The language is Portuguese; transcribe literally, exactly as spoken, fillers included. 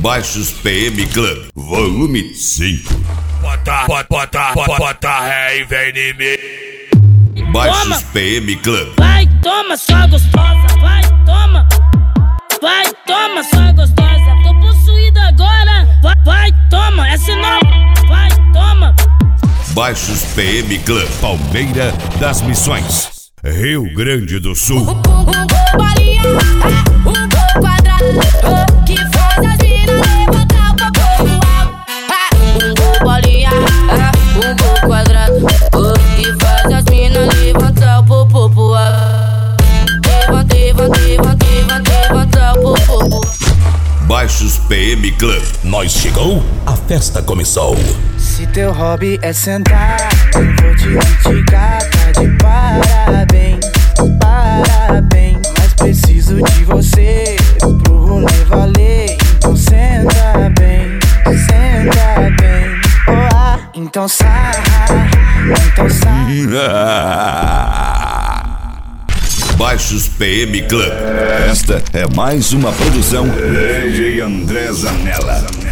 Baixos P M Club, volume cinco. Bota, bota, bota, bota, bota ré e vem em mim. Baixos Toma. P M Club. Vai, toma, só gostosa. Vai, toma. Vai, toma, só gostosa. Tô possuída agora. Vai, vai, toma, essa é nova. Vai, toma. Baixos P M Club, Palmeira das Missões, Rio Grande do Sul. Um gol bolinha, um gol quadrado, que faz as minas levantar o popô pro alto. Um gol bolinha, um gol quadrado, que faz as minas levantar o popô pro alto. Levanta, levanta, levanta, levanta, levanta o popô. Baixos P M Club. Nós chegou, a festa começou. Se teu hobby é sentar, eu vou te criticar, tá de parabéns, parabéns. Mas preciso de você pro rolê valer. Então senta bem, senta bem. Oh, ah, então sarra, então sarra. Baixos P M Club. Esta é mais uma produção D J André Zanella.